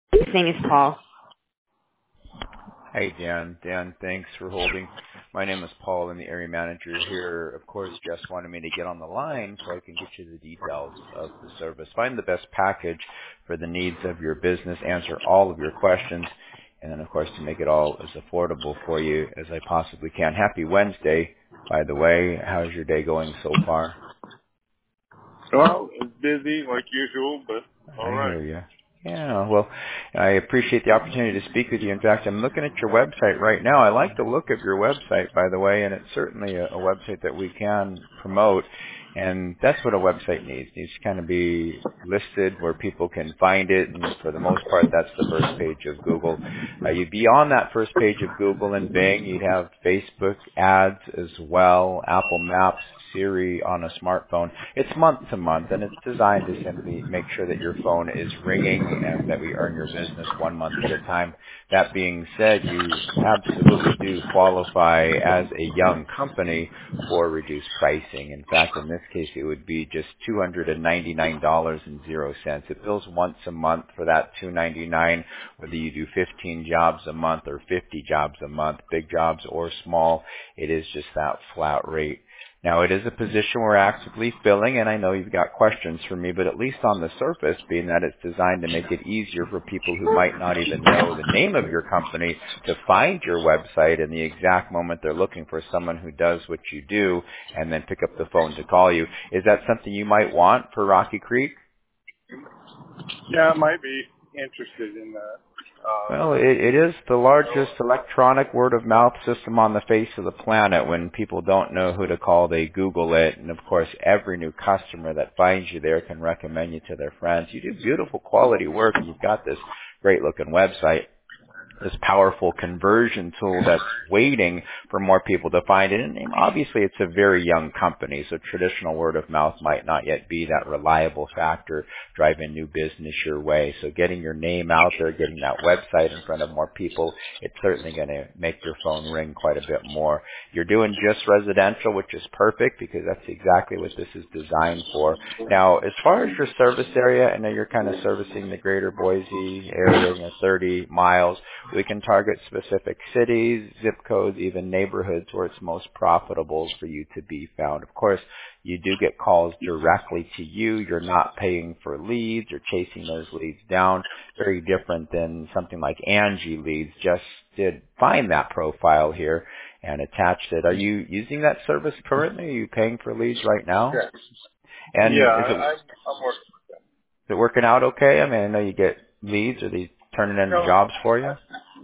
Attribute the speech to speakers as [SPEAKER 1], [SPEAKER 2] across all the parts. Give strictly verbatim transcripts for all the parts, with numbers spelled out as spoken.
[SPEAKER 1] His name is Paul.
[SPEAKER 2] Hi, Dan. Dan, thanks for holding. My name is Paul. I'm the area manager here. Of course, Jess wanted me to get on the line so I can get you the details of the service. Find the best package for the needs of your business, answer all of your questions, and then, of course, to make it all as affordable for you as I possibly can. Happy Wednesday, by the way. How's your day going so far?
[SPEAKER 3] Well, it's busy like usual, but all
[SPEAKER 2] I
[SPEAKER 3] right.
[SPEAKER 2] hear you. Yeah, well, I appreciate the opportunity to speak with you. In fact, I'm looking at your website right now. I like the look of your website, by the way, and it's certainly a, a website that we can promote. And that's what a website needs. It needs to kind of be listed where people can find it, and for the most part, that's the first page of Google. Uh, you'd be on that first page of Google and Bing. You'd have Facebook ads as well, Apple Maps, Siri on a smartphone. It's month to month, and it's designed to simply make sure that your phone is ringing and that we earn your business one month at a time. That being said, you absolutely do qualify as a young company for reduced pricing. In fact, in this case, it would be just two hundred ninety-nine dollars and zero cents. It bills once a month for that two hundred ninety-nine dollars, whether you do fifteen jobs a month or fifty jobs a month, big jobs or small. It is just that flat rate. Now, it is a position we're actively filling, and I know you've got questions for me, but at least on the surface, being that it's designed to make it easier for people who might not even know the name of your company to find your website in the exact moment they're looking for someone who does what you do and then pick up the phone to call you. Is that something you might want for Rocky Creek?
[SPEAKER 3] Yeah, I might be interested in that. Um,
[SPEAKER 2] Well, it, it is the largest electronic word-of-mouth system on the face of the planet. When people don't know who to call, they Google it. And, of course, every new customer that finds you there can recommend you to their friends. You do beautiful quality work, and you've got this great-looking website, this powerful conversion tool that's waiting for more people to find it. And obviously, it's a very young company, so traditional word of mouth might not yet be that reliable factor driving new business your way. So getting your name out there, getting that website in front of more people, it's certainly going to make your phone ring quite a bit more. You're doing just residential, which is perfect because that's exactly what this is designed for. Now, as far as your service area, I know you're kind of servicing the greater Boise area, you know, thirty miles. We can target specific cities, zip codes, even neighborhoods where it's most profitable for you to be found. Of course, you do get calls directly to you. You're not paying for leads or chasing those leads down. Very different than something like Angie Leads. Just did find that profile here and attached it. Are you using that service currently? Are you paying for leads right now?
[SPEAKER 3] yeah,
[SPEAKER 2] And
[SPEAKER 3] yeah,
[SPEAKER 2] is it,
[SPEAKER 3] I,
[SPEAKER 2] is
[SPEAKER 3] I'm, I'm working.
[SPEAKER 2] it working out okay? I mean, I know you get leads. Are these turning into
[SPEAKER 3] No,
[SPEAKER 2] jobs for you?
[SPEAKER 3] I,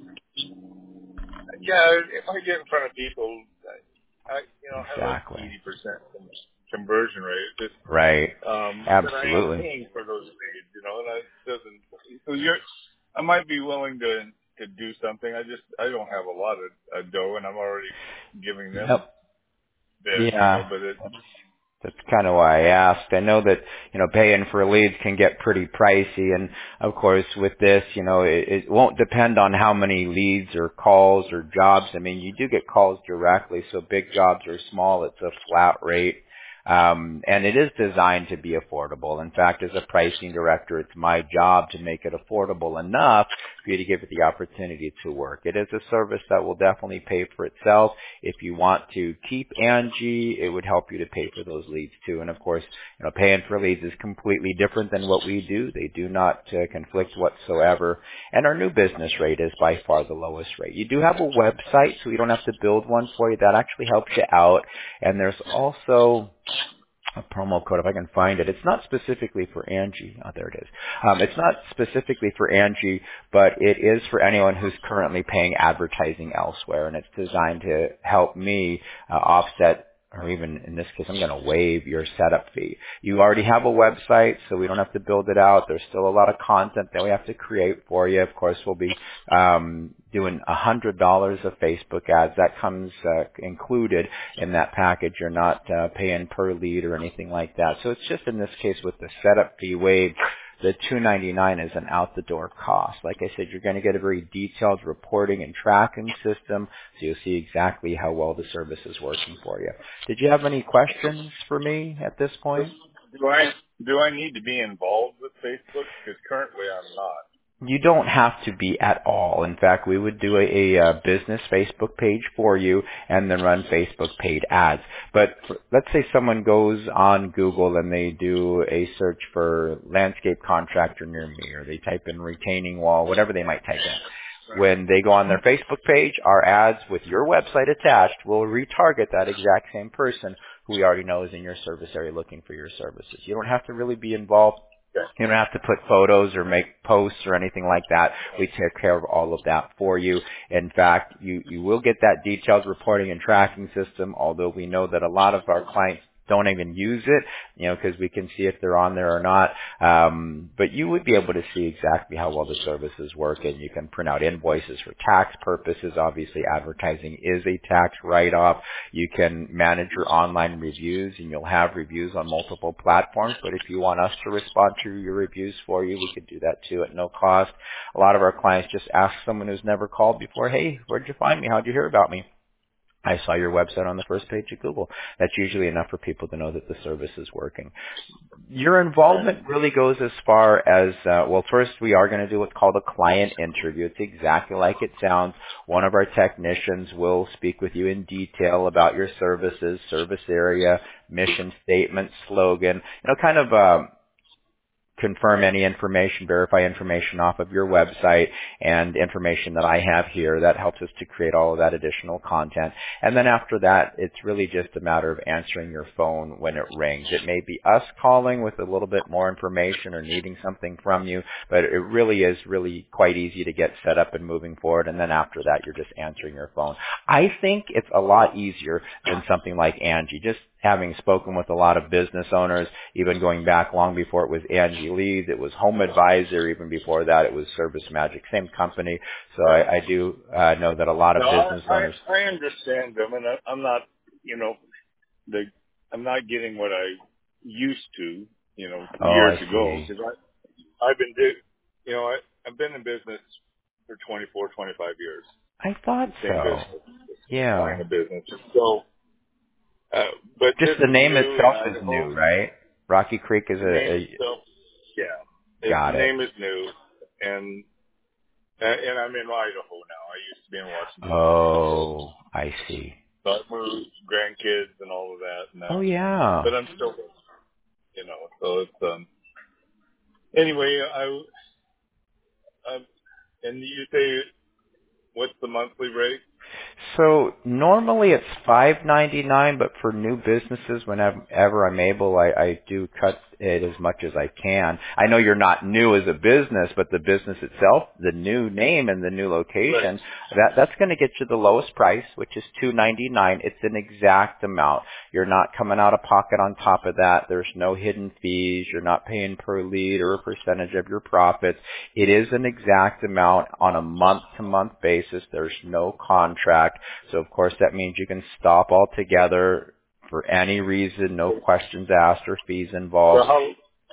[SPEAKER 3] yeah, if I get in front of people, I, I you know, have like
[SPEAKER 2] Exactly.
[SPEAKER 3] eighty percent conversion rate. It's just,
[SPEAKER 2] Right.
[SPEAKER 3] um, but I am
[SPEAKER 2] Absolutely.
[SPEAKER 3] paying for those leads, you know, and I doesn't. So you're, I might be willing to to do something. I just, I don't have a lot of uh, dough, and I'm already giving them
[SPEAKER 2] Yep.
[SPEAKER 3] bit, you know,
[SPEAKER 2] Yeah.
[SPEAKER 3] but it,
[SPEAKER 2] That's kind of why I asked. I know that, you know, paying for leads can get pretty pricey. And of course with this, you know, it, it won't depend on how many leads or calls or jobs. I mean, you do get calls directly. So big jobs or small, it's a flat rate. Um, and it is designed to be affordable. In fact, as a pricing director, it's my job to make it affordable enough for you to give it the opportunity to work. It is a service that will definitely pay for itself. If you want to keep Angie, it would help you to pay for those leads too. And of course, you know, paying for leads is completely different than what we do. They do not uh, conflict whatsoever. And our new business rate is by far the lowest rate. You do have a website, so you don't have to build one for you. That actually helps you out. And there's also a promo code, if I can find it. It's not specifically for Angie. Oh, there it is. Um, it's not specifically for Angie, but it is for anyone who's currently paying advertising elsewhere, and it's designed to help me uh, offset, or even in this case, I'm going to waive your setup fee. You already have a website, so we don't have to build it out. There's still a lot of content that we have to create for you. Of course, we'll be um, doing one hundred dollars of Facebook ads. That comes uh, included in that package. You're not uh, paying per lead or anything like that. So it's just in this case with the setup fee waived, the two ninety-nine is an out-the-door cost. Like I said, you're going to get a very detailed reporting and tracking system, so you'll see exactly how well the service is working for you. Did you have any questions for me at this point?
[SPEAKER 3] do I do I need to be involved with Facebook? Because currently I'm not.
[SPEAKER 2] You don't have to be at all. In fact, we would do a, a, uh business Facebook page for you and then run Facebook paid ads. But for, let's say someone goes on Google and they do a search for landscape contractor near me, or they type in retaining wall, whatever they might type in. When they go on their Facebook page, our ads with your website attached will retarget that exact same person who we already know is in your service area looking for your services. You don't have to really be involved. You don't have to put photos or make posts or anything like that. We take care of all of that for you. In fact, you, you will get that detailed reporting and tracking system, although we know that a lot of our clients don't even use it, you know, because we can see if they're on there or not. Um, but you would be able to see exactly how well the services work, and you can print out invoices for tax purposes. Obviously, advertising is a tax write-off. You can manage your online reviews, and you'll have reviews on multiple platforms. But if you want us to respond to your reviews for you, we could do that too at no cost. A lot of our clients just ask someone who's never called before, hey, where'd you find me? How'd you hear about me? I saw your website on the first page of Google. That's usually enough for people to know that the service is working. Your involvement really goes as far as, uh, well, first we are going to do what's called a client interview. It's exactly like it sounds. One of our technicians will speak with you in detail about your services, service area, mission statement, slogan, you know, kind of, um, confirm any information, verify information off of your website and information that I have here. That helps us to create all of that additional content. And then after that, it's really just a matter of answering your phone when it rings. It may be us calling with a little bit more information or needing something from you, but it really is really quite easy to get set up and moving forward. And then after that, you're just answering your phone. I think it's a lot easier than something like Angie. Just having spoken with a lot of business owners, even going back long before it was Angie Leads, it was Home Advisor, even before that it was Service Magic, same company. So I, I do uh, know that a lot of
[SPEAKER 3] No,
[SPEAKER 2] business
[SPEAKER 3] I,
[SPEAKER 2] owners.
[SPEAKER 3] I, I understand them, and I, I'm not, you know, the I'm not getting what I used to, you know,
[SPEAKER 2] Oh,
[SPEAKER 3] years
[SPEAKER 2] I
[SPEAKER 3] ago,
[SPEAKER 2] see.
[SPEAKER 3] because I I've been do, you know, I I've been in business for twenty-four, twenty-five years,
[SPEAKER 2] I thought
[SPEAKER 3] same
[SPEAKER 2] so.
[SPEAKER 3] business, line
[SPEAKER 2] Yeah.
[SPEAKER 3] of business. So, uh, but
[SPEAKER 2] Just
[SPEAKER 3] this
[SPEAKER 2] the
[SPEAKER 3] is
[SPEAKER 2] name
[SPEAKER 3] new in
[SPEAKER 2] itself is
[SPEAKER 3] Idaho.
[SPEAKER 2] new, right? Rocky Creek is
[SPEAKER 3] The name
[SPEAKER 2] a, a
[SPEAKER 3] itself, yeah, it, the
[SPEAKER 2] got it.
[SPEAKER 3] name is new, and and and I'm in Idaho now. I used to be in Washington State, so
[SPEAKER 2] Oh, I see.
[SPEAKER 3] so I moved, grandkids, and all of that, and
[SPEAKER 2] Oh,
[SPEAKER 3] that.
[SPEAKER 2] yeah.
[SPEAKER 3] But I'm still, you know, so it's um. Anyway, I, I and you say what's the monthly rate?
[SPEAKER 2] So normally it's five ninety-nine, but for new businesses, whenever I'm able, I, I do cut it as much as I can. I know you're not new as a business, but the business itself, the new name and the new
[SPEAKER 3] Right.
[SPEAKER 2] location, that that's going to get you the lowest price, which is two ninety-nine. It's an exact amount. You're not coming out of pocket on top of that. There's no hidden fees. You're not paying per lead or a percentage of your profits. It is an exact amount on a month-to-month basis. There's no contract. So, of course, that means you can stop altogether for any reason, no questions asked or fees
[SPEAKER 3] So
[SPEAKER 2] involved.
[SPEAKER 3] how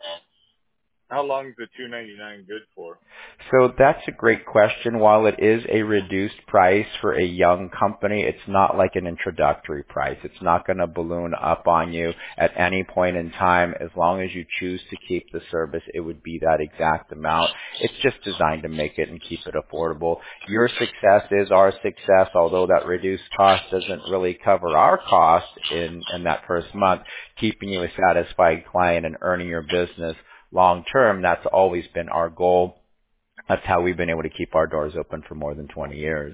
[SPEAKER 3] how long is the two ninety-nine good for?
[SPEAKER 2] So that's a great question. While it is a reduced price for a young company, it's not like an introductory price. It's not going to balloon up on you at any point in time. As long as you choose to keep the service, it would be that exact amount. It's just designed to make it and keep it affordable. Your success is our success, although that reduced cost doesn't really cover our cost in, in that first month. Keeping you a satisfied client and earning your business long term, that's always been our goal. That's how we've been able to keep our doors open for more than twenty years.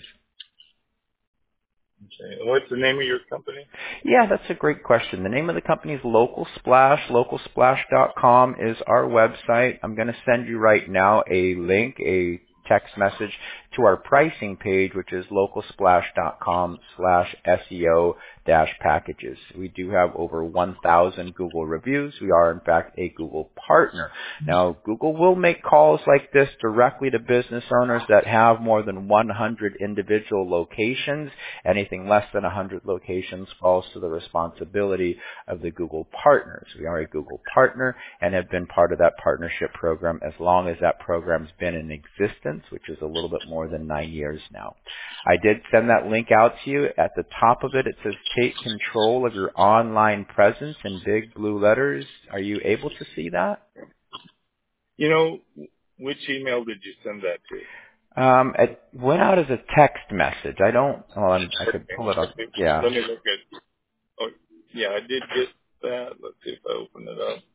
[SPEAKER 3] Okay. And what's the name of your company?
[SPEAKER 2] Yeah, that's a great question. The name of the company is Local Splash. local splash dot com is our website. I'm going to send you right now a link, a text message to our pricing page, which is local splash dot com slash S E O dash packages. We do have over one thousand Google reviews. We are, in fact, a Google partner. Now, Google will make calls like this directly to business owners that have more than one hundred individual locations. Anything less than one hundred locations falls to the responsibility of the Google partners. We are a Google partner and have been part of that partnership program as long as that program's been in existence, which is a little bit more than nine years now. I did send that link out to you. At the top of it, it says take control of your online presence in big blue letters. Are you able to see that?
[SPEAKER 3] You know, which email did you send that to?
[SPEAKER 2] Um, it went out as a text message. I don't. Well, I'm, I could
[SPEAKER 3] Okay.
[SPEAKER 2] pull it up.
[SPEAKER 3] Let me,
[SPEAKER 2] Yeah.
[SPEAKER 3] let me look at. Oh, yeah, I did get that. Let's see if I open it up.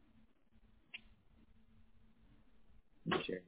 [SPEAKER 3] Okay.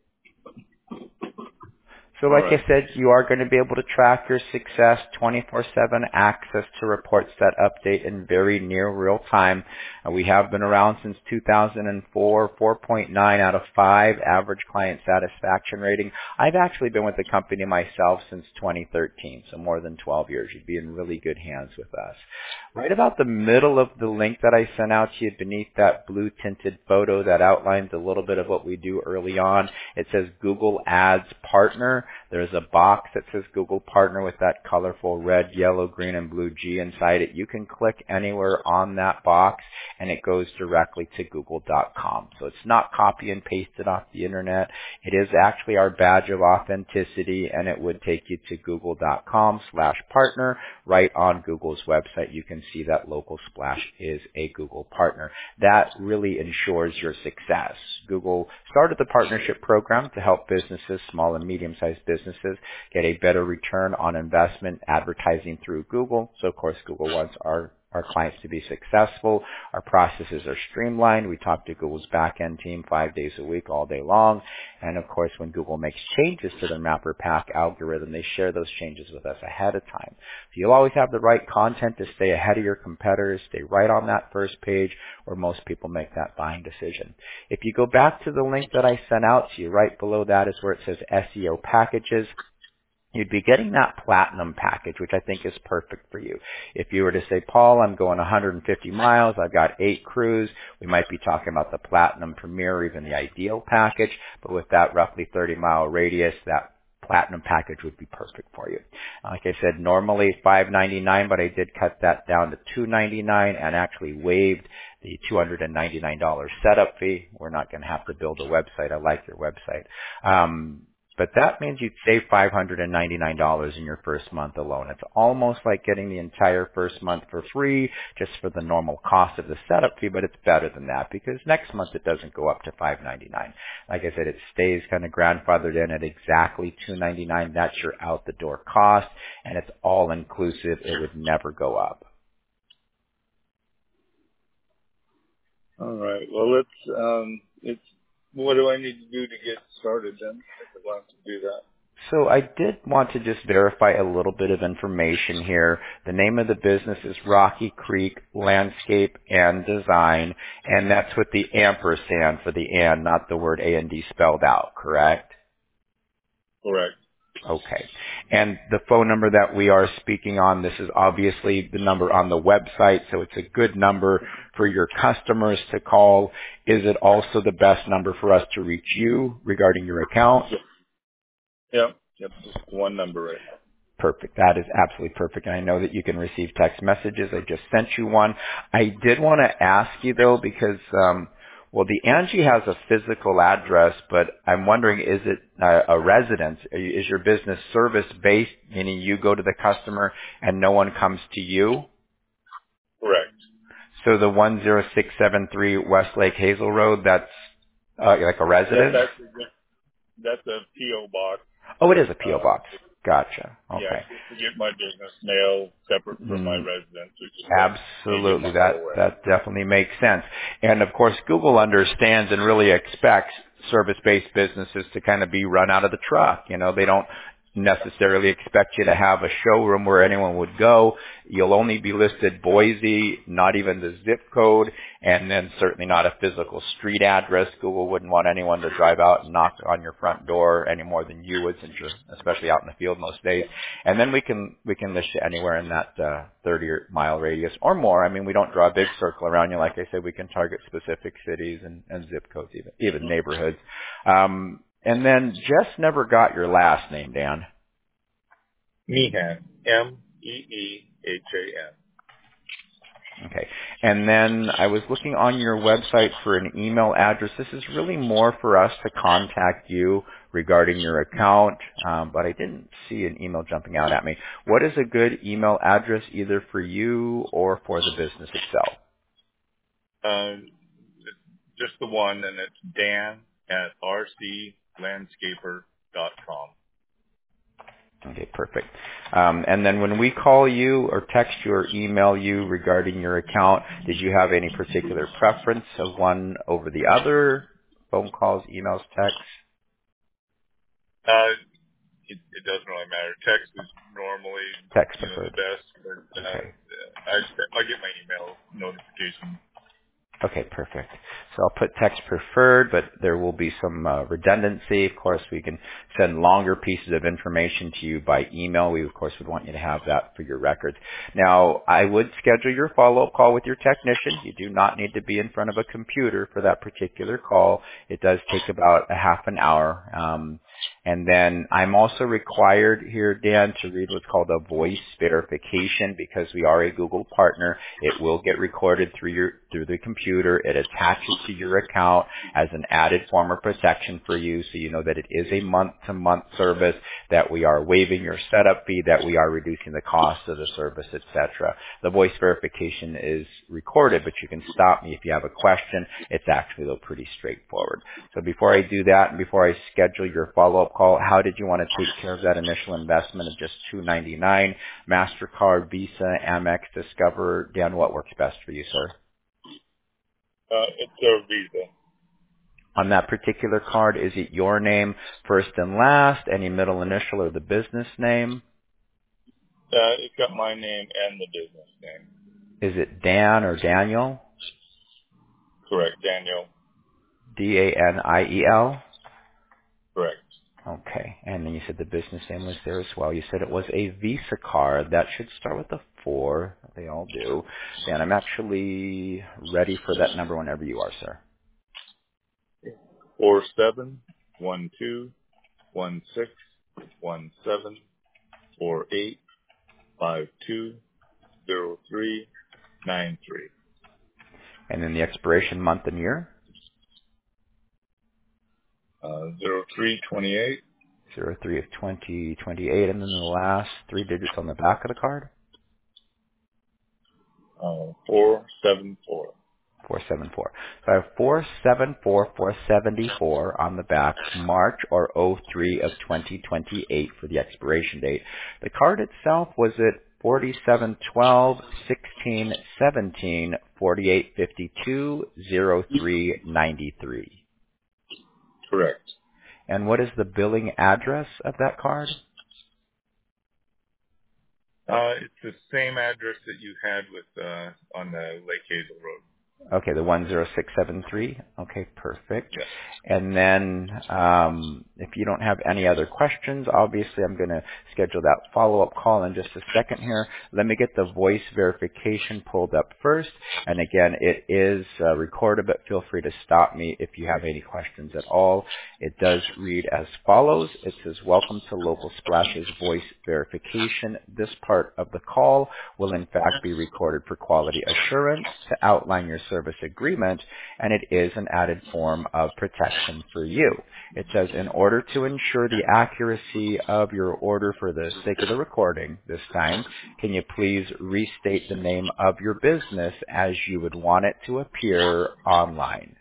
[SPEAKER 2] So
[SPEAKER 3] All
[SPEAKER 2] like I
[SPEAKER 3] right.
[SPEAKER 2] said, you are going to be able to track your success, twenty-four seven access to reports that update in very near real time. Uh, we have been around since two thousand four, four point nine out of five average client satisfaction rating. I've actually been with the company myself since twenty thirteen, so more than twelve years. You'd be in really good hands with us. Right about the middle of the link that I sent out to you beneath that blue tinted photo that outlines a little bit of what we do early on, it says Google Ads Partner. There's a box that says Google Partner with that colorful red, yellow, green, and blue G inside it. You can click anywhere on that box and it goes directly to google dot com. So it's not copy and pasted off the internet. It is actually our badge of authenticity, and it would take you to google dot com slash partner. Right on Google's website, you can see that Local Splash is a Google partner. That really ensures your success. Google started the partnership program to help businesses, small and medium-sized businesses, get a better return on investment advertising through Google. So, of course, Google wants our our clients to be successful. Our processes are streamlined. We talk to Google's back-end team five days a week, all day long. And of course, when Google makes changes to their Mapper Pack algorithm, they share those changes with us ahead of time. So you'll always have the right content to stay ahead of your competitors, stay right on that first page where most people make that buying decision. If you go back to the link that I sent out to you, right below that is where it says S E O packages. You'd be getting that platinum package, which I think is perfect for you. If you were to say, Paul, I'm going one hundred fifty miles, I've got eight crews, we might be talking about the platinum premier or even the ideal package, but with that roughly thirty mile radius, that platinum package would be perfect for you. Like I said, normally five ninety-nine, but I did cut that down to two ninety-nine and actually waived the two hundred ninety-nine dollars setup fee. We're not going to have to build a website. I like your website. Um, But that means you'd save five hundred ninety-nine dollars in your first month alone. It's almost like getting the entire first month for free just for the normal cost of the setup fee, but it's better than that because next month it doesn't go up to five ninety-nine. Like I said, it stays kind of grandfathered in at exactly two ninety-nine. That's your out-the-door cost, and it's all inclusive. It would never go up.
[SPEAKER 3] All right. Well, let's. Um, it's. What do I need to do to get started then? If I want to do that.
[SPEAKER 2] So I did want to just verify a little bit of information here. The name of the business is Rocky Creek Landscape and Design, and that's with the ampersand for the and, not the word A and D spelled out, correct?
[SPEAKER 3] Correct.
[SPEAKER 2] Okay. And the phone number that we are speaking on, this is obviously the number on the website, so it's a good number for your customers to call. Is it also the best number for us to reach you regarding your account?
[SPEAKER 3] Yep. Yep. Just one number right now.
[SPEAKER 2] Perfect. That is absolutely perfect. And I know that you can receive text messages. I just sent you one. I did want to ask you though, because, um, well, the Angie has a physical address, but I'm wondering, is it a, a residence? Is your business service-based, meaning you go to the customer and no one comes to you?
[SPEAKER 3] Correct.
[SPEAKER 2] So the one zero six seven three Westlake Hazel Road, that's uh, like a residence?
[SPEAKER 3] That's that's a P O box.
[SPEAKER 2] Oh, it is a P O
[SPEAKER 3] Uh,
[SPEAKER 2] box. Gotcha.
[SPEAKER 3] yeah,
[SPEAKER 2] Okay.
[SPEAKER 3] just to get my business mail separate from my
[SPEAKER 2] Mm.
[SPEAKER 3] residence, which is like eighty
[SPEAKER 2] Absolutely.
[SPEAKER 3] mile
[SPEAKER 2] That
[SPEAKER 3] away.
[SPEAKER 2] that definitely makes sense. And of course, Google understands and really expects service-based businesses to kind of be run out of the truck. You know, they don't necessarily expect you to have a showroom where anyone would go. You'll only be listed Boise, not even the zip code, and then certainly not a physical street address. Google wouldn't want anyone to drive out and knock on your front door any more than you would, since you're especially out in the field most days. And then we can we can list you anywhere in that uh, thirty mile radius or more. I mean, we don't draw a big circle around you. Like I said, we can target specific cities and, and zip codes, even even neighborhoods. Um, and then Jess never got your last name, Dan.
[SPEAKER 3] Meehan. M E E H A N.
[SPEAKER 2] Okay. And then I was looking on your website for an email address. This is really more for us to contact you regarding your account, um, but I didn't see an email jumping out at me. What is a good email address either for you or for the business itself?
[SPEAKER 3] Um, just the one, and it's Dan at r c landscaper dot com.
[SPEAKER 2] Okay, perfect. Um, and then when we call you or text you or email you regarding your account, did you have any particular preference of one over the other? Phone calls, emails, texts?
[SPEAKER 3] Uh, it, it doesn't really matter. Text is normally,
[SPEAKER 2] Text
[SPEAKER 3] you know, the
[SPEAKER 2] preferred.
[SPEAKER 3] best, but uh,
[SPEAKER 2] Okay.
[SPEAKER 3] I, I get my email notification.
[SPEAKER 2] Okay, perfect. So I'll put text preferred, but there will be some uh, redundancy. Of course, we can send longer pieces of information to you by email. We, of course, would want you to have that for your records. Now, I would schedule your follow-up call with your technician. You do not need to be in front of a computer for that particular call. It does take about a half an hour. Um, and then I'm also required here, Dan, to read what's called a voice verification because we are a Google partner. It will get recorded through your through the computer. It attaches to your account as an added form of protection for you, so you know that it is a month-to-month service, that we are waiving your setup fee, that we are reducing the cost of the service, et cetera. The voice verification is recorded, but you can stop me if you have a question. It's actually, though, pretty straightforward. So before I do that and before I schedule your follow-up call, how did you want to take care of that initial investment of just two ninety-nine? MasterCard, Visa, Amex, Discover? Dan, what works best for you, sir?
[SPEAKER 3] Uh, it's a Visa.
[SPEAKER 2] On that particular card, is it your name first and last, any middle initial, or the business name?
[SPEAKER 3] Uh, it's got my name and the business name.
[SPEAKER 2] Is it Dan or Daniel?
[SPEAKER 3] Correct, Daniel.
[SPEAKER 2] D A N I E L?
[SPEAKER 3] Correct.
[SPEAKER 2] Okay. And then you said the business name was there as well. You said it was a Visa card. That should start with a four. They all do. And I'm actually ready for that number whenever you are, sir.
[SPEAKER 3] Four seven one two one six one seven four eight five two zero three nine three.
[SPEAKER 2] And then the expiration month and year?
[SPEAKER 3] Uh, zero three twenty eight.
[SPEAKER 2] Zero three of twenty twenty-eight. And then the last three digits on the back of the card?
[SPEAKER 3] Uh, four seven four.
[SPEAKER 2] four seven four. So I have four seven four four seven four on the back, March or oh three of twenty twenty-eight for the expiration date. The card itself, was it forty-seven twelve sixteen seventeen forty-eight fifty-two oh three ninety-three?
[SPEAKER 3] Correct.
[SPEAKER 2] And what is the billing address of that card?
[SPEAKER 3] Uh, it's the same address that you had with uh, on the Lake Hazel Road.
[SPEAKER 2] Okay, the one zero six seven three. Okay, perfect.
[SPEAKER 3] Yes.
[SPEAKER 2] And then um, if you don't have any other questions, obviously I'm going to schedule that follow-up call in just a second here. Let me get the voice verification pulled up first. And again, it is uh, recorded, but feel free to stop me if you have any questions at all. It does read as follows. It says, "Welcome to Local Splash's voice verification. This part of the call will in fact be recorded for quality assurance to outline your service agreement, and it is an added form of protection for you." It says, "In order to ensure the accuracy of your order for the sake of the recording this time, can you please restate the name of your business as you would want it to appear online?"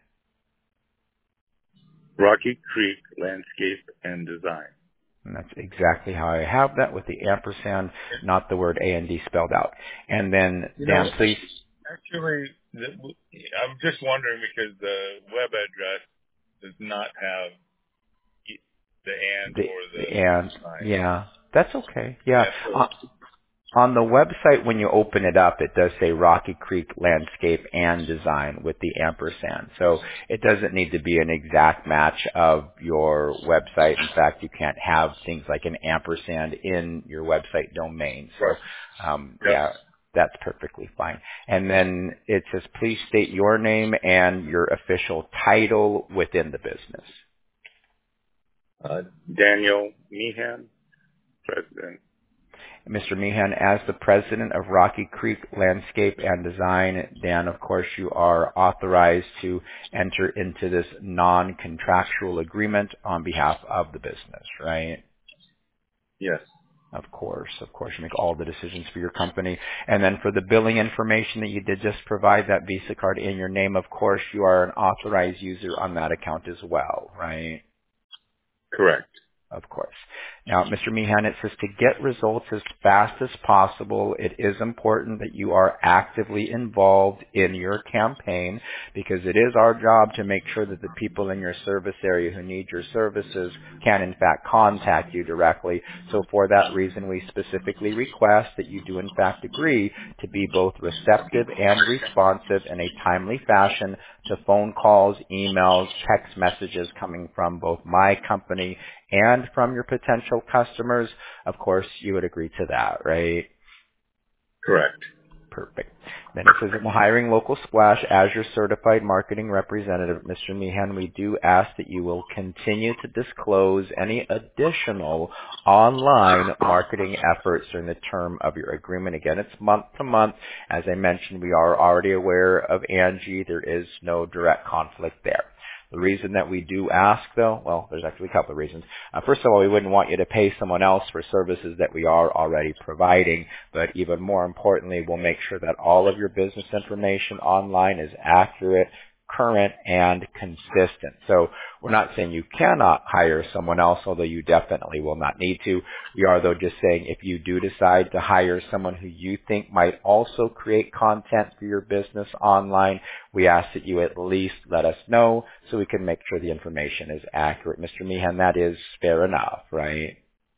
[SPEAKER 3] Rocky Creek Landscape and Design.
[SPEAKER 2] And that's exactly how I have that, with the ampersand, not the word A and D spelled out. And then,
[SPEAKER 3] You
[SPEAKER 2] Dan,
[SPEAKER 3] know,
[SPEAKER 2] please.
[SPEAKER 3] actually, the, I'm just wondering because the web address does not have e- the and
[SPEAKER 2] The,
[SPEAKER 3] or
[SPEAKER 2] the
[SPEAKER 3] the
[SPEAKER 2] and,
[SPEAKER 3] sign.
[SPEAKER 2] yeah, that's okay. Yeah.
[SPEAKER 3] Yeah, so,
[SPEAKER 2] Uh, on the website, when you open it up, it does say Rocky Creek Landscape and Design with the ampersand. So it doesn't need to be an exact match of your website. In fact, you can't have things like an ampersand in your website domain.
[SPEAKER 3] right.
[SPEAKER 2] So, um,
[SPEAKER 3] Yep.
[SPEAKER 2] yeah, that's perfectly fine. And then it says, please state your name and your official title within the business.
[SPEAKER 3] Uh, Daniel Meehan, President.
[SPEAKER 2] Mister Meehan, as the president of Rocky Creek Landscape and Design, Dan, of course, you are authorized to enter into this non-contractual agreement on behalf of the business, right?
[SPEAKER 3] Yes.
[SPEAKER 2] Of course, of course, you make all the decisions for your company. And then for the billing information that you did just provide that Visa card in your name, of course, you are an authorized user on that account as well, right?
[SPEAKER 3] Correct.
[SPEAKER 2] Of course. Now, Mister Meehan, it says to get results as fast as possible, it is important that you are actively involved in your campaign because it is our job to make sure that the people in your service area who need your services can in fact contact you directly. So for that reason, we specifically request that you do in fact agree to be both receptive and responsive in a timely fashion to phone calls, emails, text messages coming from both my company and from your potential customers. Of course, you would agree to that, right?
[SPEAKER 3] Correct.
[SPEAKER 2] Perfect. Then it says, I'm hiring Local Splash as your certified marketing representative. Mister Meehan, we do ask that you will continue to disclose any additional online marketing efforts during the term of your agreement. Again, it's month to month. As I mentioned, we are already aware of Angie. There is no direct conflict there. The reason that we do ask, though, well, there's actually a couple of reasons. Uh, first of all, we wouldn't want you to pay someone else for services that we are already providing, but even more importantly, we'll make sure that all of your business information online is accurate, current, and consistent. So we're not saying you cannot hire someone else, although you definitely will not need to. We are, though, just saying if you do decide to hire someone who you think might also create content for your business online, we ask that you at least let us know so we can make sure the information is accurate. Mister Meehan, that is fair enough, right?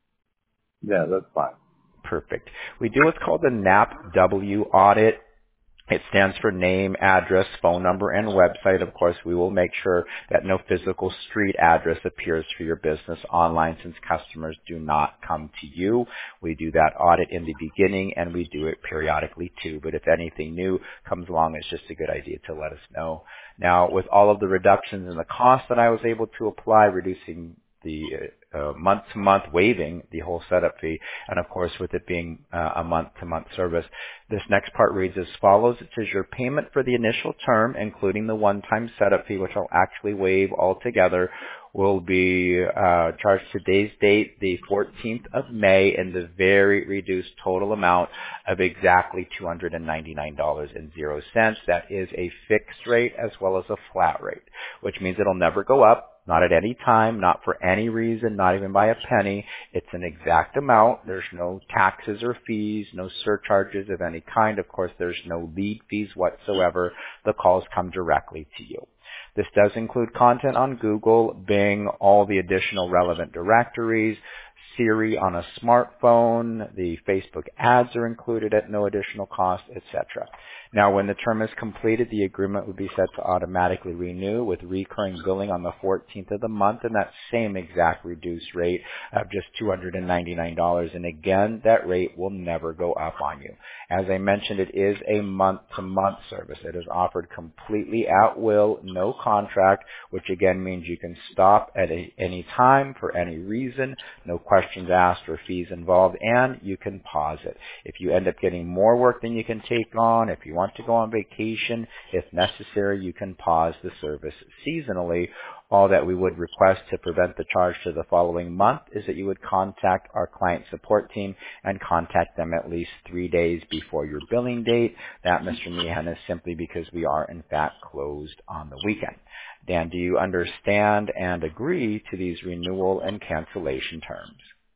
[SPEAKER 3] Yeah, that's fine.
[SPEAKER 2] Perfect. We do what's called the N A P W audit. It stands for name, address, phone number, and website. Of course, we will make sure that no physical street address appears for your business online since customers do not come to you. We do that audit in the beginning, and we do it periodically too. But if anything new comes along, it's just a good idea to let us know. Now, with all of the reductions in the cost that I was able to apply, reducing the uh, month-to-month waiving the whole setup fee, and of course with it being uh, a month-to-month service. This next part reads as follows. It says your payment for the initial term, including the one-time setup fee, which I'll actually waive altogether, will be uh, charged today's date, the fourteenth of May, in the very reduced total amount of exactly two hundred ninety-nine dollars and zero cents. That is a fixed rate as well as a flat rate, which means it'll never go up. Not at any time, not for any reason, not even by a penny. It's an exact amount. There's no taxes or fees, no surcharges of any kind. Of course, there's no lead fees whatsoever. The calls come directly to you. This does include content on Google, Bing, all the additional relevant directories, Siri on a smartphone, the Facebook ads are included at no additional cost, et cetera. Now, when the term is completed, the agreement would be set to automatically renew with recurring billing on the fourteenth of the month and that same exact reduced rate of just two hundred ninety-nine dollars. And again, that rate will never go up on you. As I mentioned, it is a month-to-month service. It is offered completely at will, no contract, which again means you can stop at a, any time for any reason, no questions asked or fees involved, and you can pause it. If you end up getting more work than you can take on, if you want to go on vacation, if necessary, you can pause the service seasonally. All that we would request to prevent the charge to the following month is that you would contact our client support team and contact them at least three days before your billing date. That, Mister Meehan, is simply because we are in fact closed on the weekend. Dan, do you understand and agree to these renewal and cancellation terms?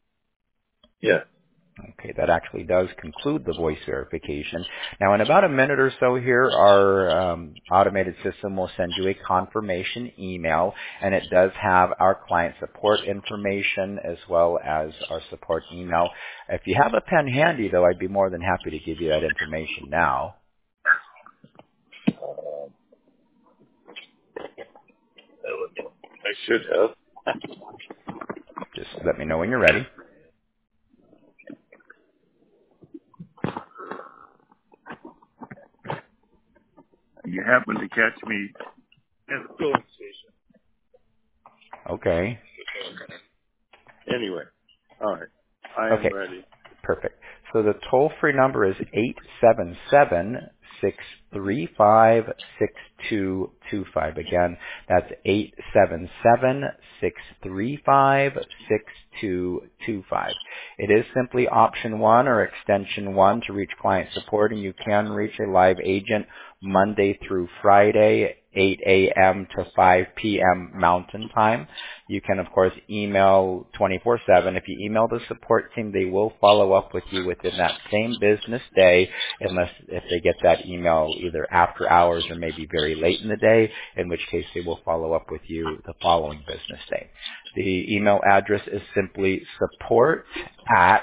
[SPEAKER 3] Yes.
[SPEAKER 2] Okay, that actually does conclude the voice verification. Now, in about a minute or so here, our um, automated system will send you a confirmation email, and it does have our client support information as well as our support email. If you have a pen handy, though, I'd be more than happy to give you that information now.
[SPEAKER 3] Uh, I should have.
[SPEAKER 2] Just let me know when you're ready.
[SPEAKER 3] You happen to catch me at the filling station.
[SPEAKER 2] Okay.
[SPEAKER 3] Anyway, all right. I am
[SPEAKER 2] Okay.
[SPEAKER 3] ready.
[SPEAKER 2] Perfect. So the toll-free number is eight seven seven, six three five, six two two five. Again, that's eight seven seven, six three five, six two two five. It is simply option one or extension one to reach client support, and you can reach a live agent Monday through Friday, eight a.m. to five p.m. Mountain Time. You can, of course, email twenty-four seven. If you email the support team, they will follow up with you within that same business day, unless if they get that email either after hours or maybe very late in the day, in which case they will follow up with you the following business day. The email address is simply support at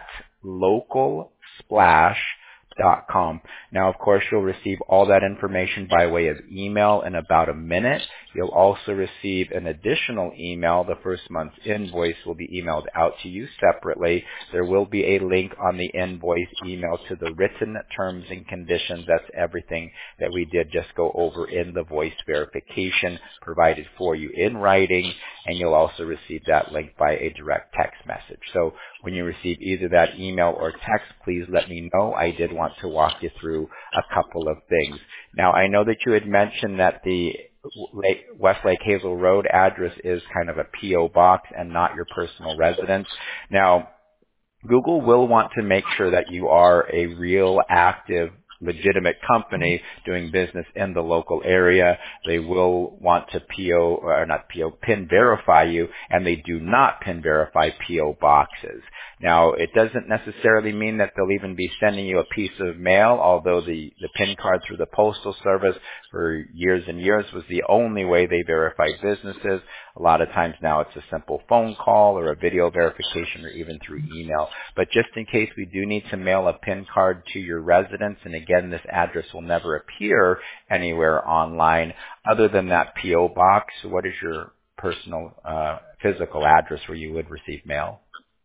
[SPEAKER 2] local splash dot com. Now, of course, you'll receive all that information by way of email in about a minute. You'll also receive an additional email. The first month's invoice will be emailed out to you separately. There will be a link on the invoice email to the written terms and conditions. That's everything that we did just go over in the voice verification provided for you in writing, and you'll also receive that link by a direct text message. So when you receive either that email or text, please let me know. I did want to walk you through a couple of things. Now, I know that you had mentioned that the Lake, Westlake Hazel Road address is kind of a P O box and not your personal residence. Now, Google will want to make sure that you are a real active legitimate company doing business in the local area. They will want to P O, or not P O, PIN verify you, and they do not PIN verify P O boxes. Now, it doesn't necessarily mean that they'll even be sending you a piece of mail, although the, the PIN card through the Postal Service for years and years was the only way they verified businesses. A lot of times now it's a simple phone call or a video verification or even through email. But just in case we do need to mail a PIN card to your residence, and again, this address will never appear anywhere online other than that P O box. What is your personal uh, physical address where you would receive mail?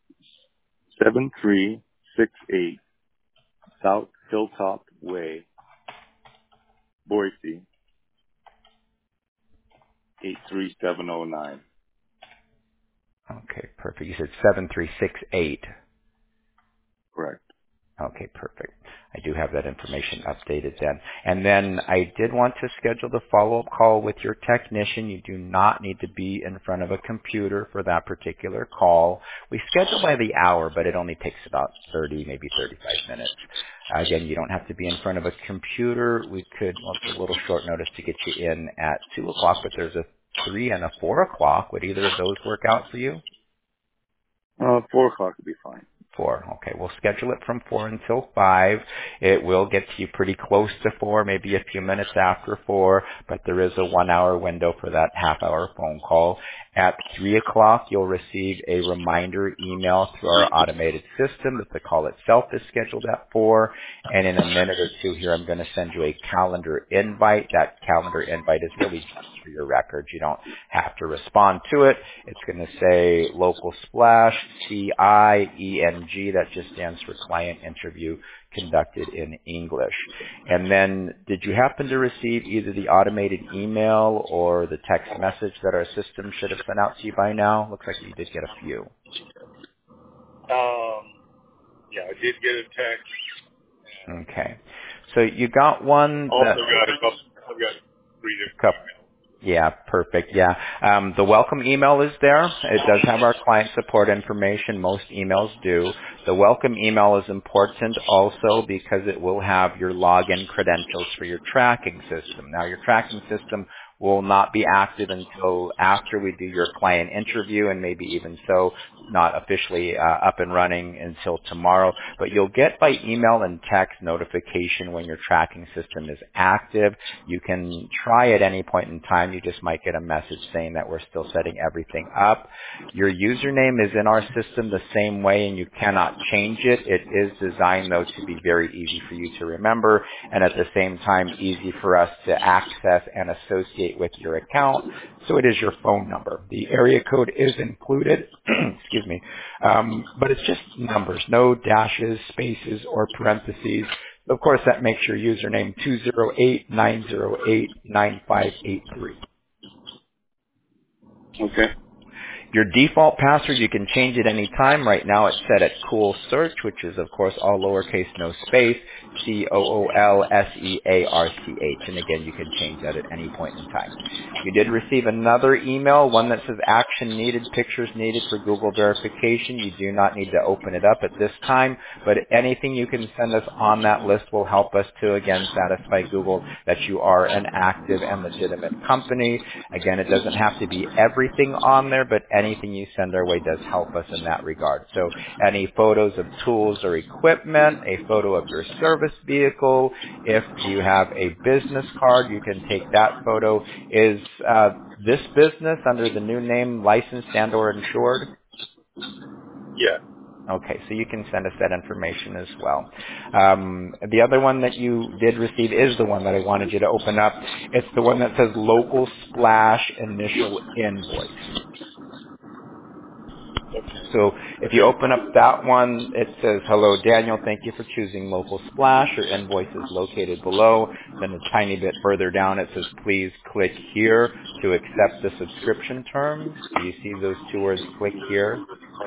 [SPEAKER 3] seven three six eight South Hilltop Way, Boise, eight three seven zero nine.
[SPEAKER 2] Okay, perfect. You said seven three six eight.
[SPEAKER 3] Correct.
[SPEAKER 2] Okay, perfect. I do have that information updated then. And then I did want to schedule the follow-up call with your technician. You do not need to be in front of a computer for that particular call. We schedule by the hour, but it only takes about thirty, maybe thirty-five minutes. Again, you don't have to be in front of a computer. We could, well, it's a little short notice to get you in at two o'clock, but there's a three and a four o'clock. Would either of those work out for you?
[SPEAKER 3] Uh, four o'clock would be fine.
[SPEAKER 2] Four. Okay, we'll schedule it from four until five. It will get to you pretty close to four, maybe a few minutes after four, but there is a one-hour window for that half-hour phone call. At three o'clock, you'll receive a reminder email through our automated system that the call itself is scheduled at four. And in a minute or two here, I'm going to send you a calendar invite. That calendar invite is really just for your records. You don't have to respond to it. It's going to say Local Splash, C I E N G. That just stands for Client Interview Conducted in English. And then, did you happen to receive either the automated email or the text message that our system should have sent out to you by now? Looks like you did get a few.
[SPEAKER 3] Um, yeah, I did get a text.
[SPEAKER 2] Okay. So you got one
[SPEAKER 3] Also
[SPEAKER 2] that...
[SPEAKER 3] got a couple, I've got three different
[SPEAKER 2] couple,
[SPEAKER 3] emails.
[SPEAKER 2] Yeah, perfect. Yeah. Um, the welcome email is there. It does have our client support information. Most emails do. The welcome email is important also because it will have your login credentials for your tracking system. Now, your tracking system will not be active until after we do your client interview, and maybe even so not officially uh, up and running until tomorrow. But you'll get by email and text notification when your tracking system is active. You can try at any point in time. You just might get a message saying that we're still setting everything up. Your username is in our system the same way, and you cannot change it. It is designed, though, to be very easy for you to remember, and at the same time easy for us to access and associate with your account. So it is your phone number. The area code is included, excuse me, um, but it's just numbers, no dashes, spaces, or parentheses. Of course, that makes your username two zero eight, nine zero eight, nine five eight three.
[SPEAKER 3] Okay.
[SPEAKER 2] Your default password, you can change it any time. Right now it's set at Cool Search, which is, of course, all lowercase, no space, C O O L S E A R C H. And again, you can change that at any point in time. You did receive another email, one that says action needed, pictures needed for Google verification. You do not need to open it up at this time, but anything you can send us on that list will help us to, again, satisfy Google that you are an active and legitimate company. Again, it doesn't have to be everything on there, but anything you send our way does help us in that regard. So any photos of tools or equipment, a photo of your service vehicle, if you have a business card, you can take that photo. Is uh, this business under the new name licensed and or insured?
[SPEAKER 3] Yeah.
[SPEAKER 2] Okay, so you can send us that information as well. Um, the other one that you did receive is the one that I wanted you to open up. It's the one that says Local Splash Initial Invoice. So if you open up that one, it says, hello, Daniel. Thank you for choosing Local Splash. Your invoice is located below. Then a tiny bit further down, it says, please click here to accept the subscription terms. Do you see those two words, click here?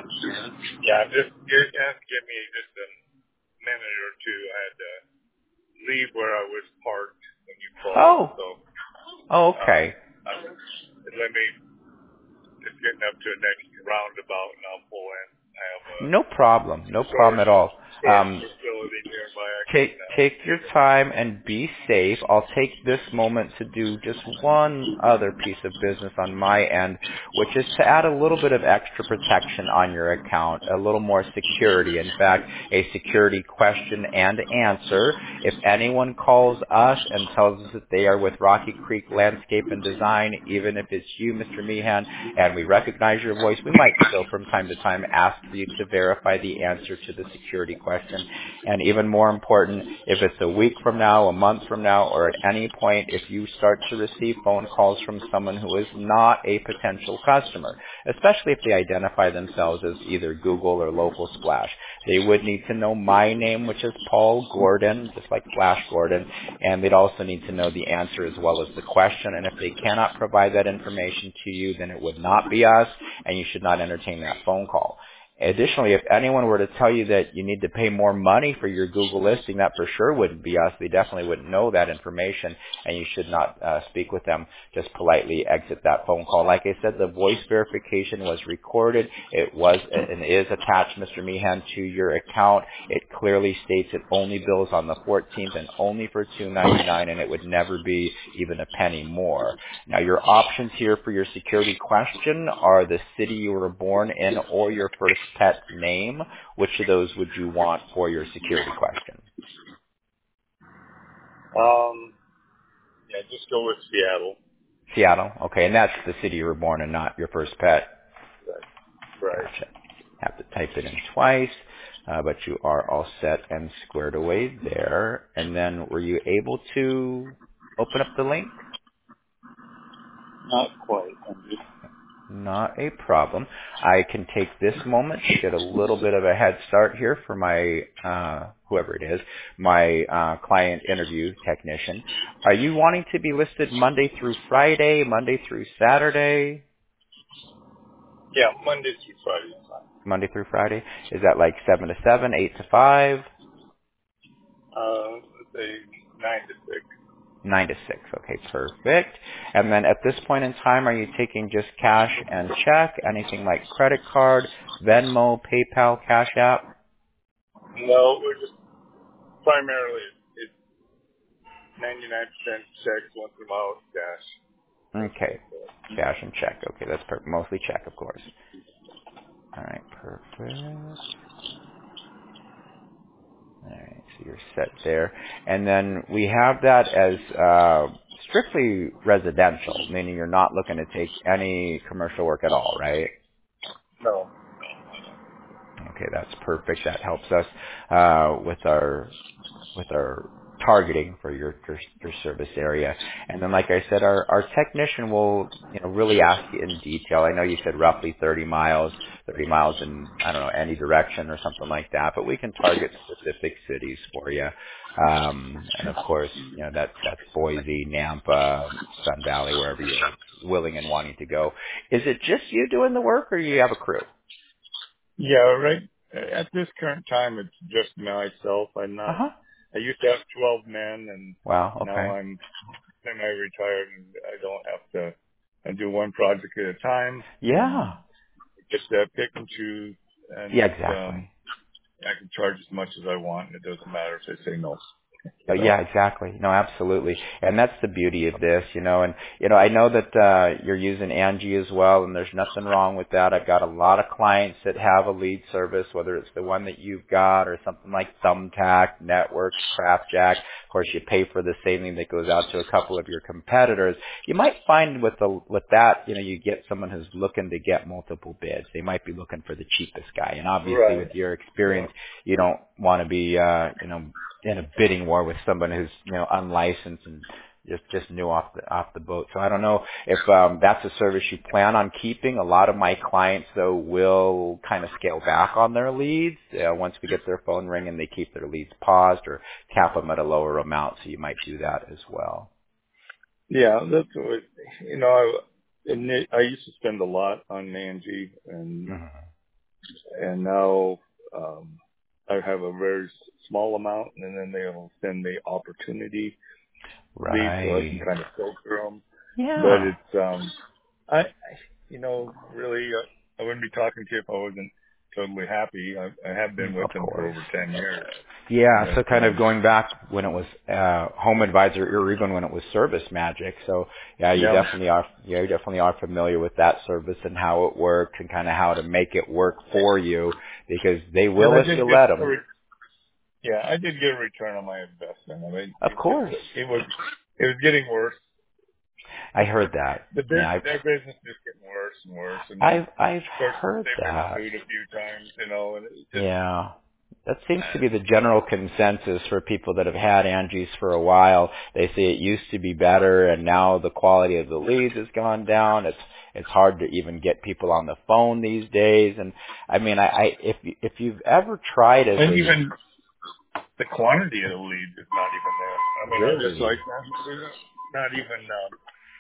[SPEAKER 3] Yeah, just give, give me just a minute or two. I had to leave where I was parked when you called.
[SPEAKER 2] Oh.
[SPEAKER 3] So,
[SPEAKER 2] Oh, okay.
[SPEAKER 3] Um, let me just getting up to the next roundabout and I'll pull in. I have a
[SPEAKER 2] No problem. No problem at all. Um,
[SPEAKER 3] facility nearby. I
[SPEAKER 2] take
[SPEAKER 3] can, uh,
[SPEAKER 2] take your time and be safe. I'll take this moment to do just one other piece of business on my end, which is to add a little bit of extra protection on your account, a little more security. In fact, a security question and answer. If anyone calls us and tells us that they are with Rocky Creek Landscape and Design, even if it's you, Mister Meehan, and we recognize your voice, we might still from time to time ask for you to verify the answer to the security question. And even more important, if it's a week from now, a month from now, or at any point, if you start to receive phone calls from someone who is not a potential customer, especially if they identify themselves as either Google or Local Splash, they would need to know my name, which is Paul Gordon, just like Flash Gordon, and they'd also need to know the answer as well as the question. And if they cannot provide that information to you, then it would not be us, and you should not entertain that phone call. Additionally, if anyone were to tell you that you need to pay more money for your Google listing, that for sure wouldn't be us. They definitely wouldn't know that information, and you should not uh, speak with them. Just politely exit that phone call. Like I said, the voice verification was recorded. It was and is attached, Mister Meehan, to your account. It clearly states it only bills on the fourteenth and only for two ninety-nine, and it would never be even a penny more. Now, your options here for your security question are the city you were born in or your first pet's name. Which of those would you want for your security question?
[SPEAKER 3] Um, yeah, just go with Seattle.
[SPEAKER 2] Seattle. Okay, and that's the city you were born in, not your first pet.
[SPEAKER 3] Right. Right.
[SPEAKER 2] Gotcha. Have to type it in twice, uh, but you are all set and squared away there. And then were you able to open up the link?
[SPEAKER 3] Not quite. I'm just
[SPEAKER 2] Not a problem. I can take this moment to get a little bit of a head start here for my, uh, whoever it is, my uh, client interview technician. Are you wanting to be listed Monday through Friday, Monday through Saturday?
[SPEAKER 3] yeah, Monday through Friday is fine.
[SPEAKER 2] Monday through Friday? Is that like seven to seven, eight to five?
[SPEAKER 3] Uh, let's say nine to six.
[SPEAKER 2] nine to six. Okay, perfect. And then at this point in time, are you taking just cash and check? Anything like credit card, Venmo, PayPal, Cash App?
[SPEAKER 3] No, we're just primarily it's ninety-nine percent checks, once in a while cash.
[SPEAKER 2] Okay, cash and check. Okay, that's perfect. Mostly check, of course. All right, perfect. All right, so you're set there. And then we have that as uh, strictly residential, meaning you're not looking to take any commercial work at all, right?
[SPEAKER 3] No.
[SPEAKER 2] Okay, that's perfect. That helps us uh, with our with our targeting for your, your your service area. And then, like I said, our our technician will you know really ask you in detail. I know you said roughly thirty miles, thirty miles in I don't know any direction or something like that, but we can target specific cities for you. Um, and of course, you know that's that's Boise, Nampa, Sun Valley, wherever you're willing and wanting to go. Is it just you doing the work, or you have a crew?
[SPEAKER 3] Yeah, right. At this current time, it's just myself. I'm not.
[SPEAKER 2] Uh-huh.
[SPEAKER 3] I used to have twelve men, and
[SPEAKER 2] Wow,
[SPEAKER 3] now
[SPEAKER 2] okay.
[SPEAKER 3] I'm semi-retired, and I don't have to. I do one project at a time, and
[SPEAKER 2] Yeah.
[SPEAKER 3] just uh, pick and choose,
[SPEAKER 2] Yeah,
[SPEAKER 3] and um,
[SPEAKER 2] exactly.
[SPEAKER 3] I can charge as much as I want, and it doesn't matter if they say no.
[SPEAKER 2] Uh,
[SPEAKER 3] You know.
[SPEAKER 2] yeah, exactly. No, absolutely. And that's the beauty of this, you know, and, you know, I know that, uh, you're using Angie as well, and there's nothing wrong with that. I've got a lot of clients that have a lead service, whether it's the one that you've got or something like Thumbtack, Networks, Craftsjack. Of course, you pay for the same thing that goes out to a couple of your competitors. You might find with the, with that, you know, you get someone who's looking to get multiple bids. They might be looking for the cheapest guy. And obviously
[SPEAKER 3] Right.
[SPEAKER 2] with your
[SPEAKER 3] Yeah.
[SPEAKER 2] experience, you don't want to be, uh, you know, in a bidding war with someone who's, you know, unlicensed and just just new off the off the boat. So I don't know if um that's a service you plan on keeping. A lot of my clients though will kind of scale back on their leads uh, once we get their phone ringing. They keep their leads paused or cap them at a lower amount. So you might do that as well.
[SPEAKER 3] Yeah, that's what, you know, I, and it, I used to spend a lot on Angie, and
[SPEAKER 2] Hmm.
[SPEAKER 3] and now um, I have a very s- small amount, and then they'll send me opportunity leads so I can
[SPEAKER 2] Right.
[SPEAKER 3] kind of filter them. But
[SPEAKER 2] Yeah.
[SPEAKER 3] it's, um, I, I you know, really, uh, I wouldn't be talking to you if I wasn't totally happy. I, I have been with
[SPEAKER 2] Of
[SPEAKER 3] them for
[SPEAKER 2] course.
[SPEAKER 3] over ten years,
[SPEAKER 2] Yeah, so
[SPEAKER 3] but
[SPEAKER 2] kind of
[SPEAKER 3] um,
[SPEAKER 2] going back when it was uh Home Advisor or even when it was Service Magic. So yeah, you
[SPEAKER 3] yeah.
[SPEAKER 2] definitely are yeah, you definitely are familiar with that service and how it works and kind of how to make it work for you because they
[SPEAKER 3] And
[SPEAKER 2] will
[SPEAKER 3] I
[SPEAKER 2] if
[SPEAKER 3] did
[SPEAKER 2] you
[SPEAKER 3] get
[SPEAKER 2] let
[SPEAKER 3] a
[SPEAKER 2] them.
[SPEAKER 3] re- yeah, I did get a return on my investment. I mean,
[SPEAKER 2] Of
[SPEAKER 3] it just
[SPEAKER 2] course.
[SPEAKER 3] it was it was getting worse.
[SPEAKER 2] I heard that.
[SPEAKER 3] the
[SPEAKER 2] Yeah,
[SPEAKER 3] bus-
[SPEAKER 2] I've
[SPEAKER 3] their business just getting worse and worse, and then
[SPEAKER 2] I've I've
[SPEAKER 3] of course
[SPEAKER 2] heard
[SPEAKER 3] they've been
[SPEAKER 2] that.
[SPEAKER 3] sued a few times, you know, and it's just
[SPEAKER 2] Yeah. That seems to
[SPEAKER 3] uh,
[SPEAKER 2] be the general consensus for people that have had Angie's for a while. They say it used to be better and now the quality of the leads has gone down. It's it's hard to even get people on the phone these days. And I mean, I, I if you- if you've ever tried as
[SPEAKER 3] and
[SPEAKER 2] a
[SPEAKER 3] even the quantity of the leads is not even there. I mean, I'm just like
[SPEAKER 2] really
[SPEAKER 3] not even. Um,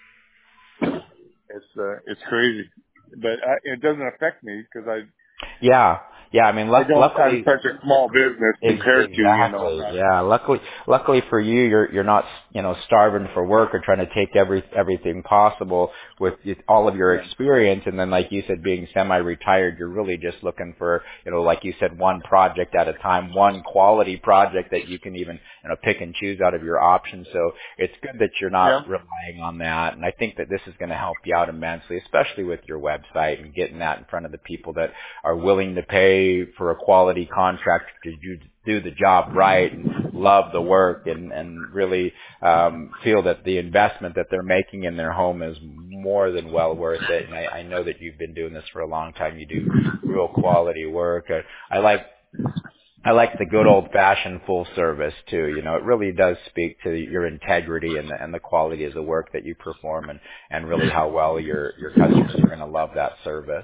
[SPEAKER 3] it's uh, it's crazy, but I, it doesn't affect me because I
[SPEAKER 2] yeah yeah. I mean,
[SPEAKER 3] I
[SPEAKER 2] luck,
[SPEAKER 3] don't. I'm
[SPEAKER 2] luckily
[SPEAKER 3] such a small business
[SPEAKER 2] Ex-
[SPEAKER 3] compared to you know.
[SPEAKER 2] Exactly.
[SPEAKER 3] Not,
[SPEAKER 2] Yeah. Luckily, luckily for you, you're you're not you know starving for work or trying to take every everything possible with y- all of your
[SPEAKER 3] yeah,
[SPEAKER 2] experience. And then, like you said, being semi-retired, you're really just looking for you know, like you said, one project at a time, one quality project that you can even you know pick and choose out of your options. So it's good that you're
[SPEAKER 3] yeah.
[SPEAKER 2] not relying on that. And I think that this is going to help you out immensely, especially with your website and getting that in front of the people that are willing to pay for a quality contract to do, do the job right and love the work and, and really um, feel that the investment that they're making in their home is more than well worth it. And I, I know that you've been doing this for a long time. You do real quality work. I, I like I like the good old fashioned full service too. You know, it really does speak to your integrity and the, and the quality of the work that you perform and, and really how well your, your customers are going to love that service.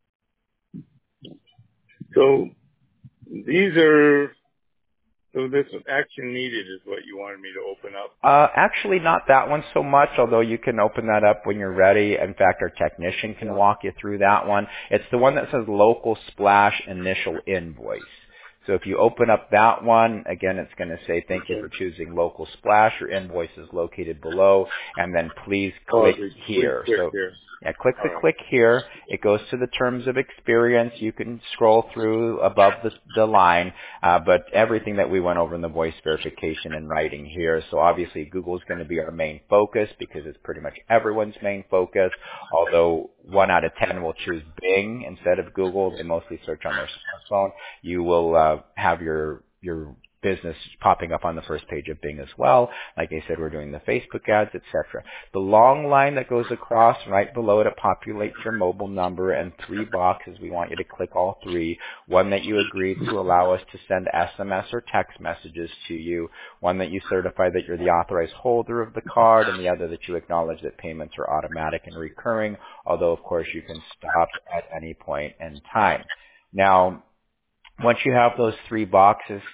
[SPEAKER 3] So these are so this action needed is what you wanted me to open up.
[SPEAKER 2] Uh, actually not that one so much, although you can open that up when you're ready. In fact, our technician can
[SPEAKER 3] Yeah.
[SPEAKER 2] walk you through that one. It's the one that says local splash initial invoice. So if you open up that one, again, it's going to say thank you
[SPEAKER 3] Okay.
[SPEAKER 2] for choosing local splash. Your invoice is located below, and then please
[SPEAKER 3] Oh,
[SPEAKER 2] click
[SPEAKER 3] okay. Please
[SPEAKER 2] here.
[SPEAKER 3] click
[SPEAKER 2] So
[SPEAKER 3] here.
[SPEAKER 2] yeah, click
[SPEAKER 3] All
[SPEAKER 2] the
[SPEAKER 3] right.
[SPEAKER 2] click here. It goes to the terms of experience. You can scroll through above the, the line, uh, but everything that we went over in the voice verification and writing here. So obviously Google is going to be our main focus because it's pretty much everyone's main focus. Although one out of ten will choose Bing instead of Google, they mostly search on their smartphone. You will uh, have your your business popping up on the first page of Bing as well. Like I said, we're doing the Facebook ads, et cetera. The long line that goes across right below it, it populates your mobile number and three boxes. We want you to click all three. One that you agree to allow us to send S M S or text messages to you. One that you certify that you're the authorized holder of the card, and the other that you acknowledge that payments are automatic and recurring, although of course you can stop at any point in time. Now, once you have those three boxes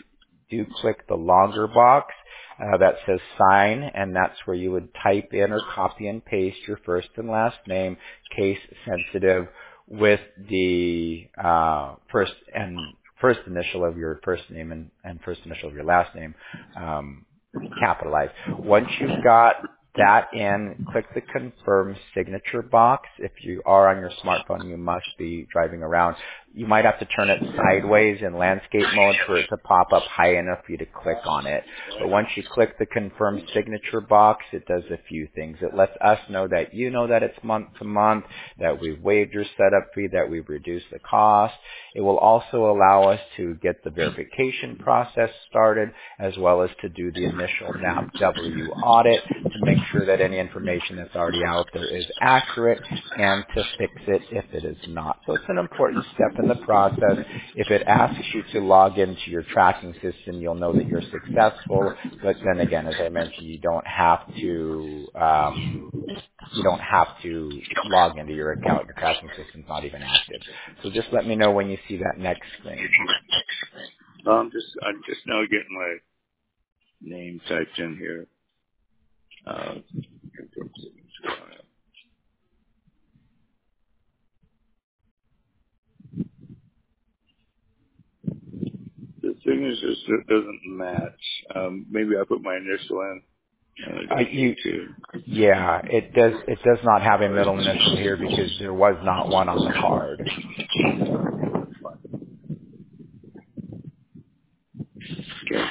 [SPEAKER 2] do click the longer box uh, that says sign, and that's where you would type in or copy and paste your first and last name, case sensitive, with the uh, first and first initial of your first name and, and first initial of your last name um, capitalized. Once you've got that in, click the confirm signature box. If you are on your smartphone, you must be driving around. You might have to turn it sideways in landscape mode for it to pop up high enough for you to click on it. But once you click the confirm signature box, it does a few things. It lets us know that you know that it's month to month, that we've waived your setup fee, that we've reduced the cost. It will also allow us to get the verification process started, as well as to do the initial N A P W audit to make sure that any information that's already out there is accurate, and to fix it if it is not. So it's an important step in the process. If it asks you to log into your tracking system, you'll know that you're successful. But then again, as I mentioned, you don't have to um, you don't have to log into your account. Your tracking system's not even active. So just let me know when you see that next screen.
[SPEAKER 3] Um, just I'm just now getting my name typed in here. Uh, the signature just doesn't match. Um, maybe I put my initial in. Uh,
[SPEAKER 2] Uh, you, yeah, it does. It does not have a middle initial here because there was not one on the card.
[SPEAKER 3] Okay.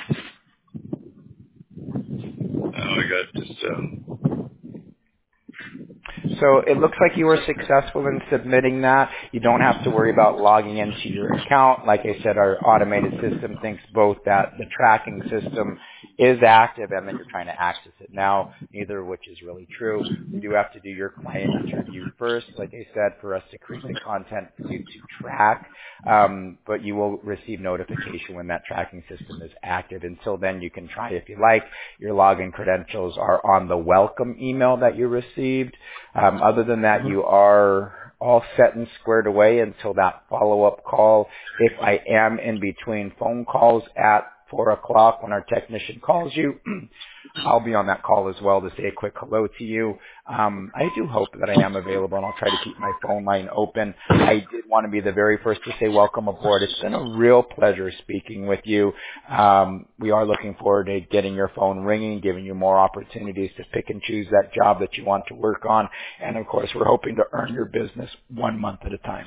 [SPEAKER 3] Oh, I got just. Um,
[SPEAKER 2] So it looks like you were successful in submitting that. You don't have to worry about logging into your account. Like I said, our automated system thinks both that the tracking system is active and that you're trying to access it now, neither of which is really true. We do have to do your claims review first, like I said, for us to create the content for you to track, um, but you will receive notification when that tracking system is active. Until then, you can try if you like. Your login credentials are on the welcome email that you received. Um, other than that, you are all set and squared away until that follow-up call. If I am in between phone calls at four o'clock when our technician calls you, I'll be on that call as well to say a quick hello to you. Um, I do hope that I am available, and I'll try to keep my phone line open. I did want to be the very first to say welcome aboard. It's been a real pleasure speaking with you. Um, we are looking forward to getting your phone ringing, giving you more opportunities to pick and choose that job that you want to work on. And, of course, we're hoping to earn your business one month at a time.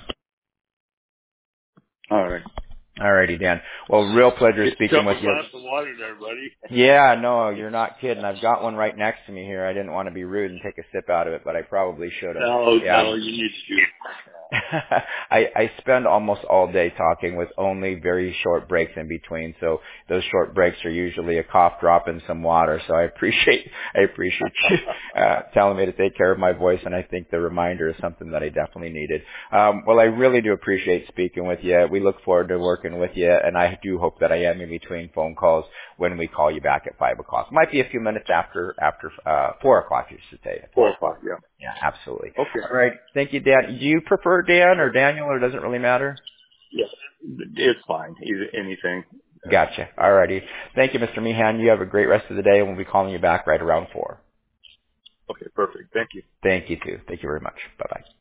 [SPEAKER 3] all right.
[SPEAKER 2] All righty, Dan. Well, real pleasure speaking with you.
[SPEAKER 3] Glass of water there, buddy.
[SPEAKER 2] Yeah, no, you're not kidding. I've got one right next to me here. I didn't want to be rude and take a sip out of it, but I probably should have.
[SPEAKER 3] No,
[SPEAKER 2] yeah.
[SPEAKER 3] no, you need to do.
[SPEAKER 2] I, I spend almost all day talking with only very short breaks in between. So those short breaks are usually a cough drop and some water. So I appreciate, I appreciate you uh, telling me to take care of my voice. And I think the reminder is something that I definitely needed. Um, well, I really do appreciate speaking with you. We look forward to working with you. And I do hope that I am in between phone calls when we call you back at five o'clock. Might be a few minutes after, after, uh, four o'clock, you should say.
[SPEAKER 3] Four o'clock, yeah.
[SPEAKER 2] Yeah, absolutely.
[SPEAKER 3] Okay.
[SPEAKER 2] All right. Thank you, Dan. Do you prefer Dan or Daniel, or does it really matter?
[SPEAKER 3] Yes, it's fine. Either anything.
[SPEAKER 2] Gotcha. All righty. Thank you, Mister Meehan. You have a great rest of the day, and we'll be calling you back right around four.
[SPEAKER 3] Okay, perfect. Thank you.
[SPEAKER 2] Thank you, too. Thank you very much. Bye-bye.